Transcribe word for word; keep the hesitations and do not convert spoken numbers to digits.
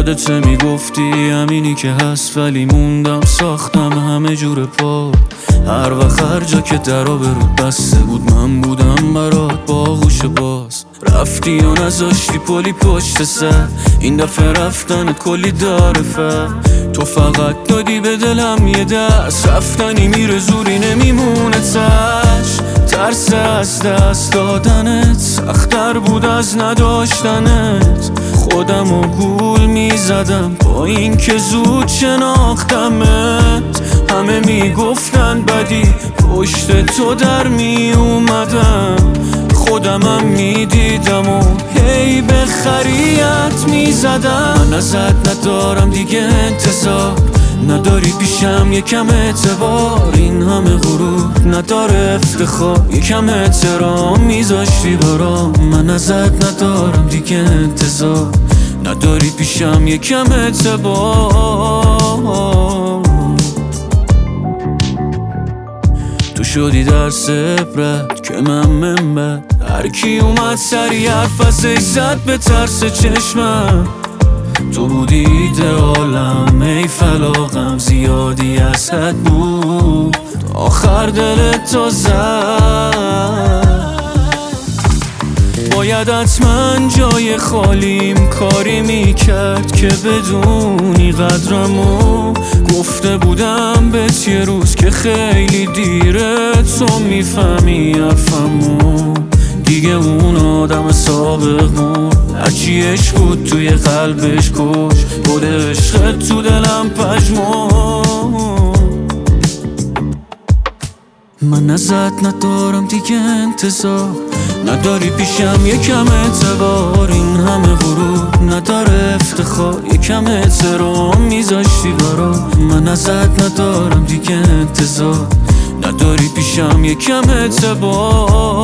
یادت میگفتی همینی که هست، ولی موندم ساختم همه جور پا. هر وقت هر جا که درا به رود بسته بود من بودم برات باغوش باز. رفتی و نذاشتی پلی پشت سر، این دفعه رفتنت کلی داره فر. تو فقط دادی به دلم یه دست، رفتنی میره زوری نمیمونه تش. ترس از دست دادنت سخت‌تر بود از نداشتنت. خودم و گول میزدم با این که زود شناختمت. همه میگفتن بدی پشت تو در میومدم، خودمم میدیدم و هی به خریت میزدم. من ازت ندارم دیگه انتظار، نداری پیشم یکم اعتبار. این همه غرور نداره افتخار، یکم احترام میذاشتی برام. من ازت ندارم دیگه انتظار، نداری پیشم یکم اعتبار. تو شدی در عبرت که من منبر، هر کی اومد سری حرف ازش زد به ترس چشمم. تو بودی ایدئالم، ای فلاغم زیادی از حد بود، آخر دلت تو زد. باید حتما جای خالیم کاری میکرد که بدونی قدرمو. گفته بودم بهت یه روز که خیلی دیره تو میفهمی حرفمو. دیگه اون آدم سابق مرد، هرچی عشق بود توی قلبش کش. گل عشقت تو دلم پژمرد. من ازت ندارم دیگه انتظار، نداری پیشم یکم اعتبار. این همه غرور نداره افتخار، یکم احترام میذاشتی برام. من ازت ندارم دیگه انتظار، نداری پیشم یکم اعتبار.